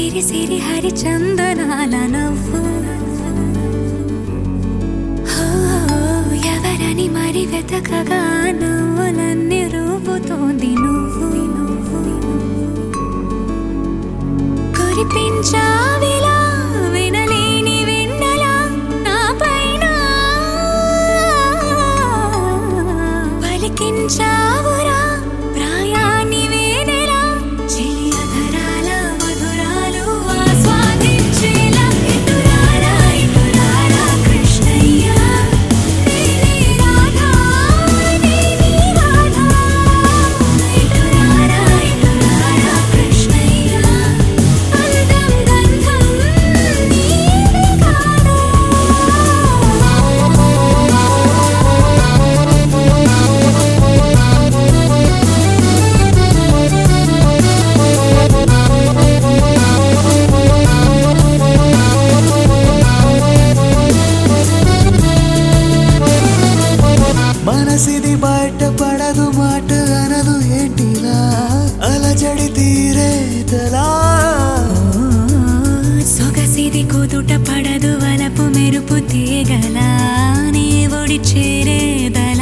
సిరి సిరి హరిచందనాల నవ్వు ఎవరని మరి వెతకగా నవ్వులన్నీ రూపుతోంది నువ్వు కురిపించావిలా వినలేని వెన్నెలా నా పైన పలికించావురా ప్రాయాన్ని వేనెలా చెలియధరాల మధురాలు ఆస్వాదించేలా ఇటురారా ఇటురారా కృష్ణయ్య నీవే రాధా నీవే రాధా ఇటురారా ఇటురారా కృష్ణయ్య అందం గంధం నీవే కాదా మనసిది బయట పడదు మాట అనదు ఏంటిలా అలజడి తీరేతలా సొగసిది కుదుట పడదు వలపు మెరుపు తీగలా నీ ఒడి చేరేదలా